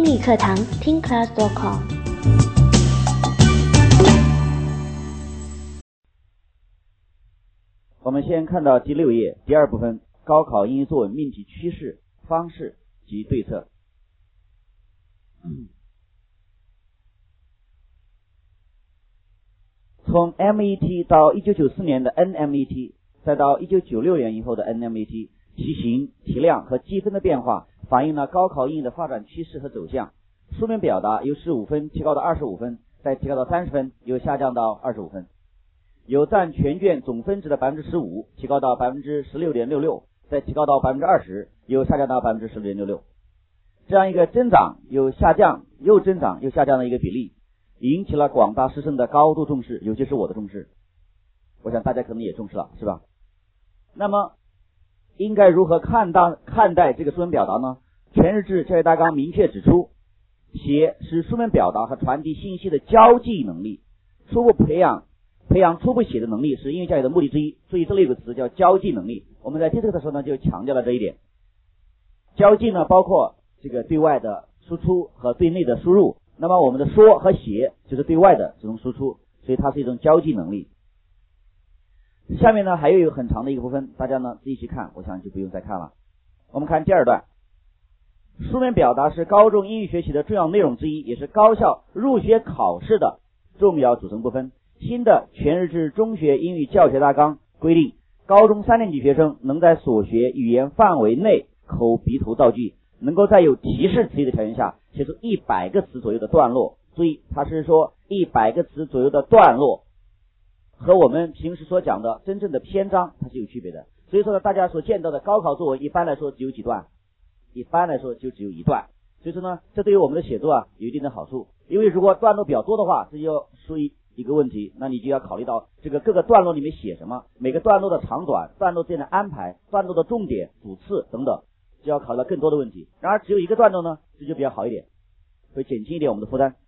英语课堂听 class.com。 我们先看到第6页第2部分，高考英语作文命题趋势、方式及对策。从 MET 到1994年的 NMET， 再到1996年以后的 NMET， 题型、题量和积分的变化反映了高考英语的发展趋势和走向。书面表达由15分提高到25分，再提高到30分，又下降到25分。有占全卷总分值的 15%， 提高到 16.66%， 再提高到 20%， 又下降到 16.66%。 这样一个增长又下降又增长又下降的一个比例，引起了广大师生的高度重视，尤其是我的重视。我想大家可能也重视了，是吧？那么应该如何看待这个书面表达呢？全日制教学大纲明确指出，写是书面表达和传递信息的交际能力，初步培养初步写的能力是英语教育的目的之一。所以这里有个词叫交际能力，我们在第这个的时候呢就强调了这一点。交际呢包括这个对外的输出和对内的输入，那么我们的说和写就是对外的这种输出，所以它是一种交际能力。下面呢还有很长的一个部分，大家呢自己去看，我想就不用再看了。我们看第2段，书面表达是高中英语学习的重要内容之一，也是高校入学考试的重要组成部分。新的全日制中学英语教学大纲规定，高中3年级学生能在所学语言范围内口鼻头造句，能够在有提示词义的条件下写出100个词左右的段落。注意，它是说100个词左右的段落，和我们平时所讲的真正的篇章它是有区别的。所以说呢，大家所见到的高考作文一般来说只有几段，一般来说就只有1段。所以说呢，这对于我们的写作有一定的好处。因为如果段落比较多的话，这就属于一个问题，那你就要考虑到这个各个段落里面写什么，每个段落的长短、段落之间的安排、段落的重点、主次等等，就要考虑到更多的问题。然而只有一个段落呢，这就比较好一点，会减轻一点我们的负担。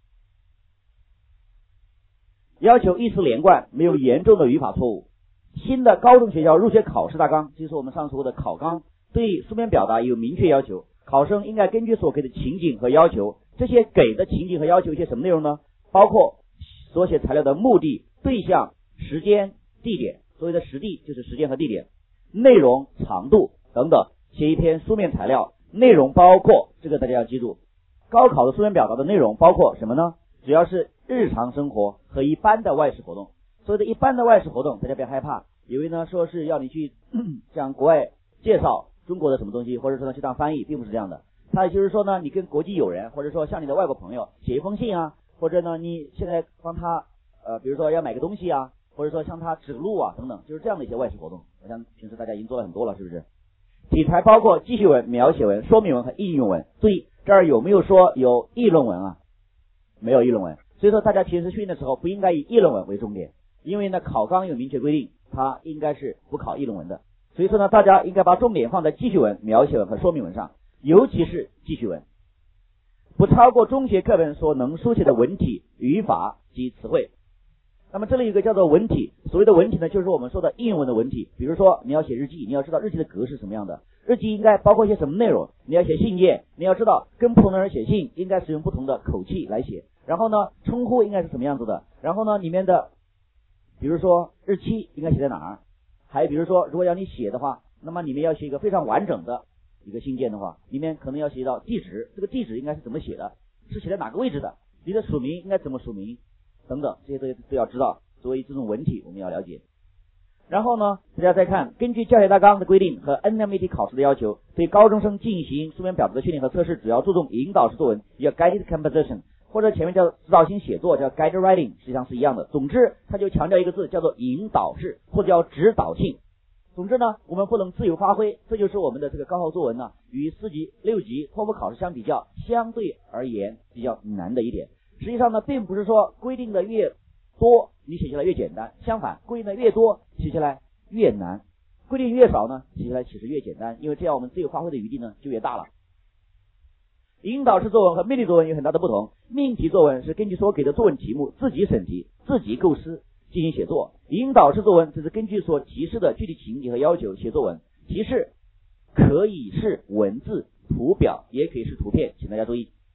要求意思连贯，没有严重的语法错误。新的高中学校入学考试大纲，就是我们上次说的考纲，对书面表达有明确要求，考生应该根据所给的情景和要求，这些给的情景和要求一些什么内容呢？包括所写材料的目的、对象、时间、地点，所谓的实地就是时间和地点，内容、长度等等。写一篇书面材料，内容包括，这个大家要记住，高考的书面表达的内容包括什么呢？主要是日常生活和一般的外事活动。所谓的一般的外事活动，大家不要害怕，以为呢说是要你去向国外介绍中国的什么东西，或者说呢去当翻译，并不是这样的。它也就是说呢，你跟国际友人，或者说向你的外国朋友写一封信啊，或者呢你现在帮他比如说要买个东西啊，或者说向他指路啊等等，就是这样的一些外事活动。我想平时大家已经做了很多了，是不是？题材包括记叙文、描写文、说明文和应用文。注意这儿有没有说有议论文啊？没有议论文。所以说大家平时训练的时候不应该以议论文为重点，因为呢考纲有明确规定，它应该是不考议论文的。所以说呢，大家应该把重点放在记叙文、描写文和说明文上，尤其是记叙文，不超过中学课本所能书写的文体、语法及词汇。那么这里有一个叫做文体，所谓的文体呢，就是我们说的应用文的文体。比如说你要写日记，你要知道日记的格式什么样的，日记应该包括一些什么内容，你要写信件，你要知道跟不同的人写信应该使用不同的口气来写，然后呢称呼应该是什么样子的，然后呢里面的比如说日期应该写在哪儿，还有比如说如果要你写的话，那么里面要写一个非常完整的一个信件的话，里面可能要写到地址，这个地址应该是怎么写的，是写在哪个位置的，你的署名应该怎么署名等等，这些都要知道。作为这种文体我们要了解。然后呢大家再看，根据教学大纲的规定和 NMET 考试的要求，对高中生进行书面表达的训练和测试，主要注重引导式作文，叫 guided composition， 或者前面叫指导性写作，叫 guided writing， 实际上是一样的。总之它就强调一个字，叫做引导式，或者叫指导性。总之呢，我们不能自由发挥，这就是我们的这个高考作文呢与4级、6级托福考试相比较，相对而言比较难的一点。实际上呢，并不是说规定的越多你写下来越简单，相反，规定的越多写下来越难，规定越少呢写下来其实越简单，因为这样我们自由发挥的余地呢就越大了。引导式作文和命题作文有很大的不同，命题作文是根据所给的作文题目自己审题、自己构思进行写作，引导式作文只是根据所提示的具体情节和要求写作文。提示可以是文字、图表，也可以是图片，请大家注意。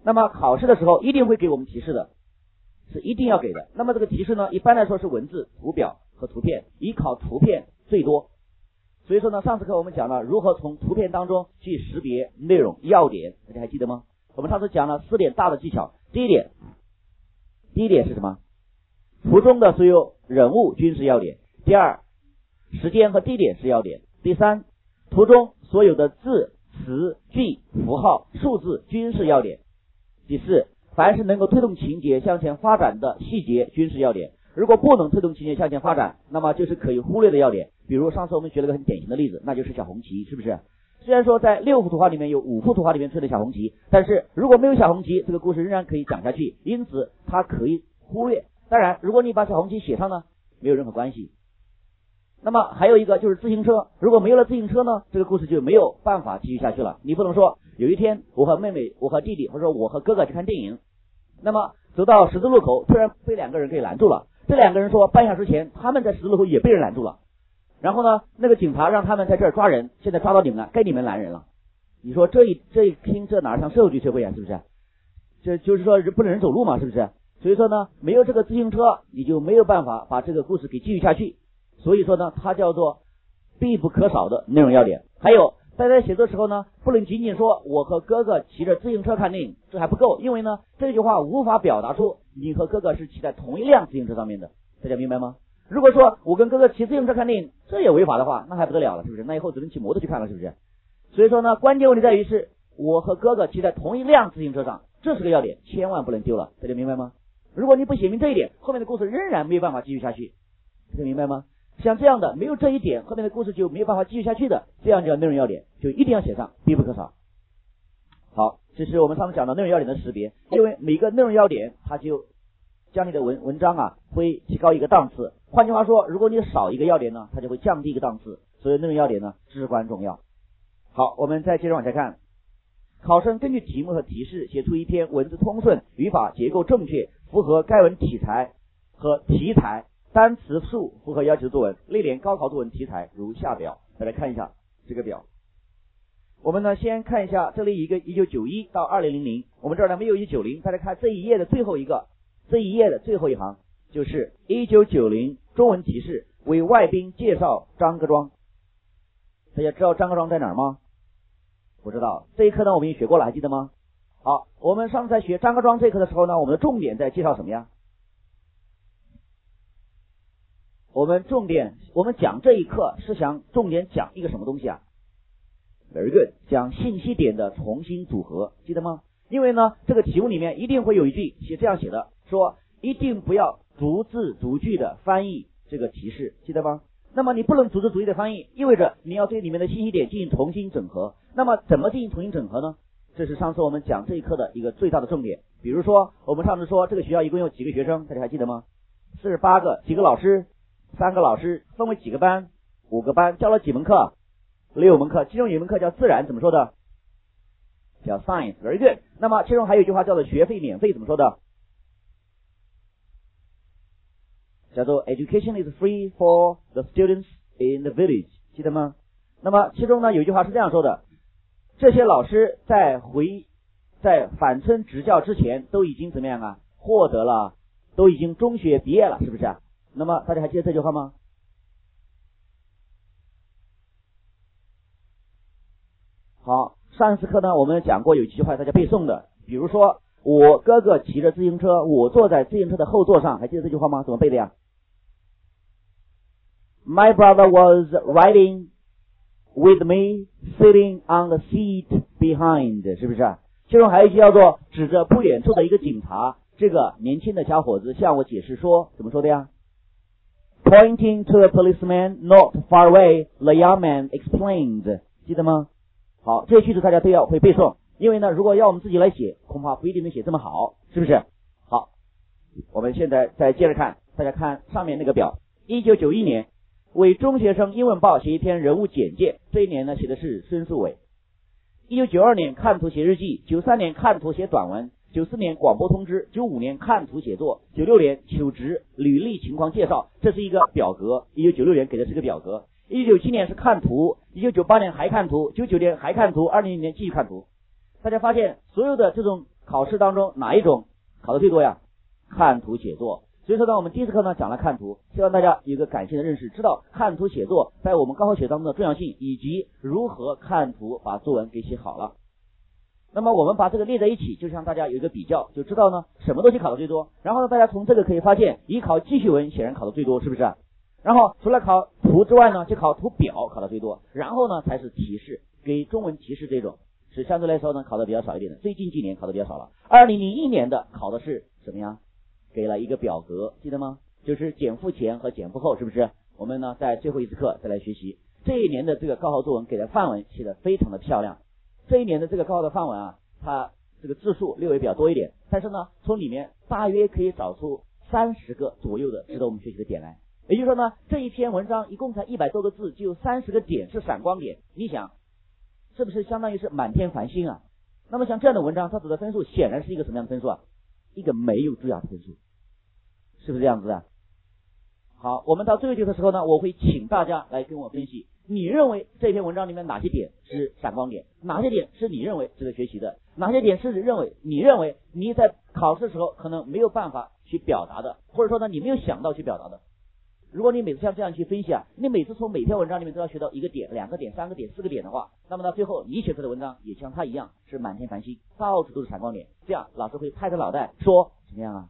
那么考试的时候一定会给我们提示的，是一定要给的。那么这个提示呢，一般来说是文字、图表和图片，以考图片最多。所以说呢，上次课我们讲了如何从图片当中去识别内容要点，大家还记得吗？我们上次讲了4点大的技巧。第一点是什么？图中的所有人物均是要点。第二，时间和地点是要点。第三，图中所有的字、词、句、符号、数字均是要点。第四，凡是能够推动情节向前发展的细节均是要点。如果不能推动情节向前发展，那么就是可以忽略的要点。比如上次我们举了个很典型的例子，那就是小红旗，是不是？虽然说在6幅图画里面有5幅图画里面出现小红旗，但是如果没有小红旗，这个故事仍然可以讲下去，因此它可以忽略。当然如果你把小红旗写上呢，没有任何关系。那么还有一个就是自行车，如果没有了自行车呢，这个故事就没有办法继续下去了。你不能说有一天我和妹妹、我和弟弟，或者说我和哥哥去看电影，那么走到十字路口突然被2个人给拦住了，这2个人说半小时前他们在十字路口也被人拦住了，然后呢那个警察让他们在这儿抓人，现在抓到你们了，该你们拦人了。你说这一听这哪像社会主义社会啊，是不是？这就是说不能人走路嘛，是不是？所以说呢，没有这个自行车你就没有办法把这个故事给继续下去。所以说呢，它叫做必不可少的内容要点。还有大家在写作的时候呢，不能仅仅说我和哥哥骑着自行车看电影，这还不够，因为呢这句话无法表达出你和哥哥是骑在同一辆自行车上面的，大家明白吗？如果说我跟哥哥骑自行车看电影，这也违法的话，那还不得了了，是不是？那以后只能骑摩托去看了，是不是？所以说呢，关键问题在于是我和哥哥骑在同一辆自行车上，这是个要点，千万不能丢了，大家明白吗？如果你不写明这一点，后面的故事仍然没有办法继续下去，大家明白吗？像这样的没有这一点，后面的故事就没有办法继续下去的，这样叫内容要点，就一定要写上，必不可少。好，这是我们上次讲的内容要点的识别，因为每个内容要点它就将你的文章啊会提高一个档次。换句话说，如果你少一个要点呢，它就会降低一个档次，所以内容要点呢至关重要。好，我们再接着往下看。考生根据题目和提示写出一篇文字通顺、语法结构正确、符合该文题材和题材、单词数符合要求的作文，历年高考作文题材如下表。大家看一下这个表。我们呢先看一下这里一个1991到2000，我们这儿呢没有1990，大家看这一页的最后一个，这一页的最后一行就是1990中文提示，为外宾介绍张各庄。大家知道张各庄在哪儿吗？不知道。这一课呢我们已经学过了，还记得吗？好，我们上次在学张各庄这一课的时候呢，我们的重点在介绍什么呀？我们讲这一课是想重点讲一个什么东西啊？ Very good， 讲信息点的重新组合，记得吗？因为呢这个题目里面一定会有一句这样写的，说一定不要逐字逐句的翻译这个提示，记得吗？那么你不能逐字逐句的翻译，意味着你要对里面的信息点进行重新整合。那么怎么进行重新整合呢？这是上次我们讲这一课的一个最大的重点。比如说我们上次说这个学校一共有几个学生，大家还记得吗？48个，几个老师？3个老师，分为几个班？5个班，教了几门课？6门课，其中有一门课叫自然，怎么说的？叫 science， very good。那么其中还有一句话叫做学费免费，怎么说的？叫做 education is free for the students in the village， 记得吗？那么其中呢有一句话是这样说的，这些老师在返村执教之前都已经怎么样啊？获得了，都已经中学毕业了，是不是啊？那么大家还记得这句话吗？好，上次课呢我们讲过有几句话大家背诵的，比如说我哥哥骑着自行车，我坐在自行车的后座上，还记得这句话吗？怎么背的呀？ My brother was riding with me, sitting on the seat behind， 是不是？其中还有一句叫做指着不远处的一个警察，这个年轻的小伙子向我解释说，怎么说的呀？ Pointing to a policeman not far away, the young man explained， 记得吗？好，这些句子大家都要会背诵，因为呢如果要我们自己来写，恐怕不一定能写这么好，是不是？好，我们现在再接着看，大家看上面那个表。1991年为中学生英文报写一篇人物简介，这一年呢写的是孙树伟。1992年看图写日记，93年看图写短文，94年广播通知，95年看图写作，96年求职履历情况介绍，这是一个表格，1996年给的是个表格。1997年是看图，1998年还看图，99年还看图，2000年继续看图。大家发现所有的这种考试当中哪一种考的最多呀？看图写作。所以说呢，我们第一次课呢讲了看图，希望大家有一个感性的认识，知道看图写作在我们高考写当中的重要性，以及如何看图把作文给写好了。那么我们把这个列在一起，就让大家有一个比较，就知道呢什么东西考的最多。然后呢，大家从这个可以发现，以考记叙文显然考的最多，是不是？然后除了考图之外呢，就考图表考的最多，然后呢才是提示，给中文提示这种是相对来说呢考的比较少一点的，最近几年考的比较少了。2001年的考的是什么呀？给了一个表格，记得吗？就是减负前和减负后，是不是？我们呢在最后一次课再来学习。这一年的这个高考作文给的范文写的非常的漂亮。这一年的这个高考的范文啊，它这个字数略微比较多一点，但是呢从里面大约可以找出30个左右的值得我们学习的点来。也就是说呢，这一篇文章一共才100多个字，就有30个点是闪光点，你想是不是相当于是满天繁星啊？那么像这样的文章，它得的分数显然是一个什么样的分数啊？一个没有注押的分数，是不是这样子啊？好，我们到最后一节的时候呢，我会请大家来跟我分析，你认为这篇文章里面哪些点是闪光点，哪些点是你认为值得学习的，哪些点是你认为你在考试的时候可能没有办法去表达的，或者说呢你没有想到去表达的。如果你每次像这样去分析啊，你每次从每篇文章里面都要学到1个点、2个点、3个点、4个点的话，那么到最后你写出的文章也像它一样是满天繁星，到处都是闪光点，这样老师会拍着脑袋说怎么样啊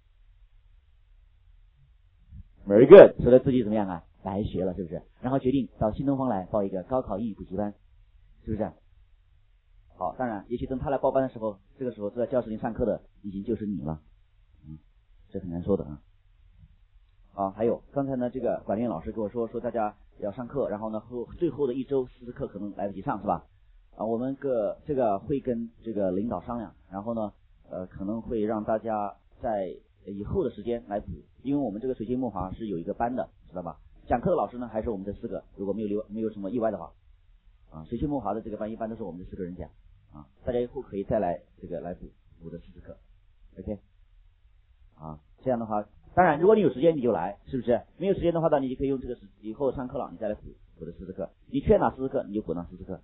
？Very good， 说的自己怎么样啊？白学了，是不是？然后决定到新东方来报一个高考英语补习班，是不是？好，当然，也许等他来报班的时候，这个时候坐在教室里上课的已经就是你了，这很难说的啊。还有刚才呢，这个管理员老师跟我说大家要上课，然后呢最后的1周4次课可能来得及上，是吧？我们这个会跟这个领导商量，然后呢可能会让大家在以后的时间来补，因为我们这个水晶木华是有一个班的，知道吧？讲课的老师呢还是我们这4个，如果没有什么意外的话，水晶木华的这个班一般都是我们这4个人讲，大家以后可以再来来补的4次课 ，OK， 这样的话，当然如果你有时间你就来，是不是？没有时间的话呢，你就可以用这个以后上课了，你再来补的4次课，你缺哪4次课你就补哪4次课，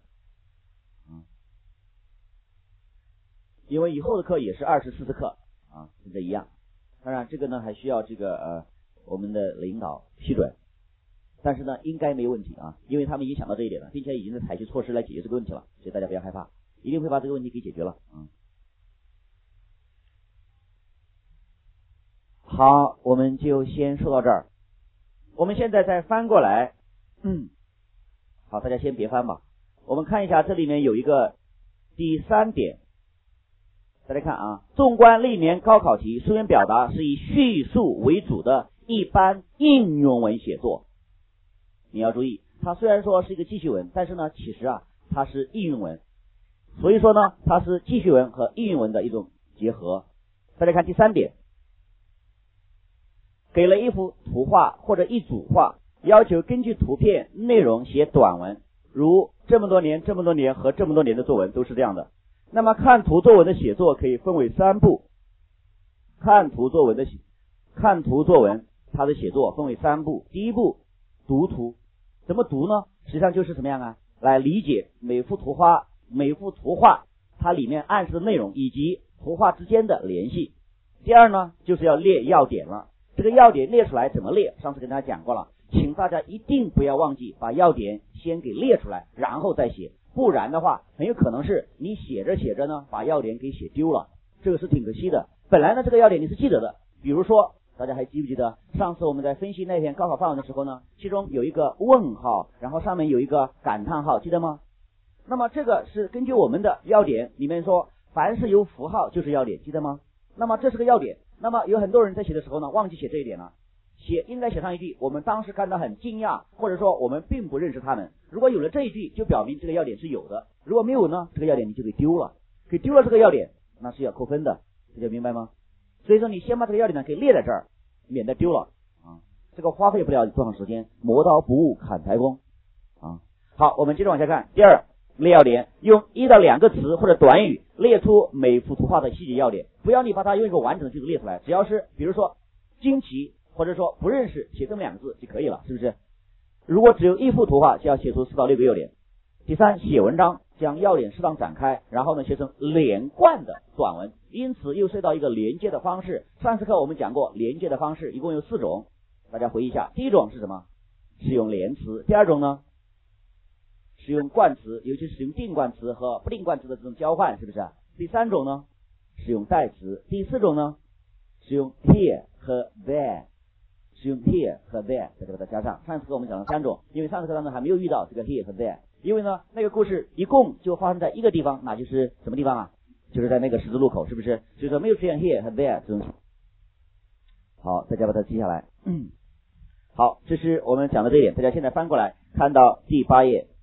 因为以后的课也是24次课跟这一样。当然这个呢还需要我们的领导批准，但是呢应该没有问题因为他们已经想到这一点了，并且已经在采取措施来解决这个问题了，所以大家不要害怕，一定会把这个问题给解决了。好，我们就先说到这儿，我们现在再翻过来，好，大家先别翻吧，我们看一下这里面有一个第3点，大家看纵观历年高考题，书面表达是以叙述为主的一般应用文写作。你要注意，它虽然说是一个记叙文，但是呢其实它是应用文，所以说呢它是记叙文和应用文的一种结合。大家看第3点，给了一幅图画或者一组画，要求根据图片内容写短文，如这么多年和这么多年的作文都是这样的。那么看图作文的写作可以分为3步，看图作文它的写作分为3步。第一步，读图。怎么读呢？实际上就是什么样来理解每幅图画它里面暗示的内容以及图画之间的联系。第二呢，就是要列要点了。这个要点列出来怎么列？上次跟大家讲过了，请大家一定不要忘记把要点先给列出来，然后再写，不然的话很有可能是你写着呢把要点给写丢了，这个是挺可惜的。本来呢这个要点你是记得的，比如说大家还记不记得上次我们在分析那篇高考范文的时候呢，其中有一个问号，然后上面有一个感叹号，记得吗？那么这个是根据我们的要点里面说，凡是有符号就是要点，记得吗？那么这是个要点，那么有很多人在写的时候呢忘记写这一点了，应该写上一句我们当时感到很惊讶，或者说我们并不认识他们。如果有了这一句，就表明这个要点是有的，如果没有呢，这个要点你就给丢了，这个要点那是要扣分的，大家明白吗？所以说你先把这个要点呢给列在这儿，免得丢了这个花费不了多长时间，磨刀不误砍柴工好，我们接着往下看。第二，列要点，用1到2个词或者短语列出每幅图画的细节要点，不要你把它用一个完整的句子列出来，只要是比如说惊奇或者说不认识，写这么2个字就可以了，是不是？如果只有1幅图画，就要写出4到6个要点。第三，写文章将要点适当展开，然后呢写成连贯的短文， 因此又涉及到一个连接的方式。上次课我们讲过连接的方式一共有4种，大家回忆一下。第一种是什么？是用连词。第二种呢，是用冠词，尤其是用定冠词和不定冠词的这种交换，是不是？第三种呢，是用代词。第四种呢，是用 here 和 there， 是用 here 和 there， 再给它加上。上次课我们讲了3种，因为上次课当中还没有遇到这个 here 和 there， 因为呢那个故事一共就发生在一个地方，那就是什么地方啊？就是在那个十字路口，是不是？所以说没有出现 here 和 there 这种。好，大家把它记下来。好，这是我们讲的这一点，大家现在翻过来看到第8页。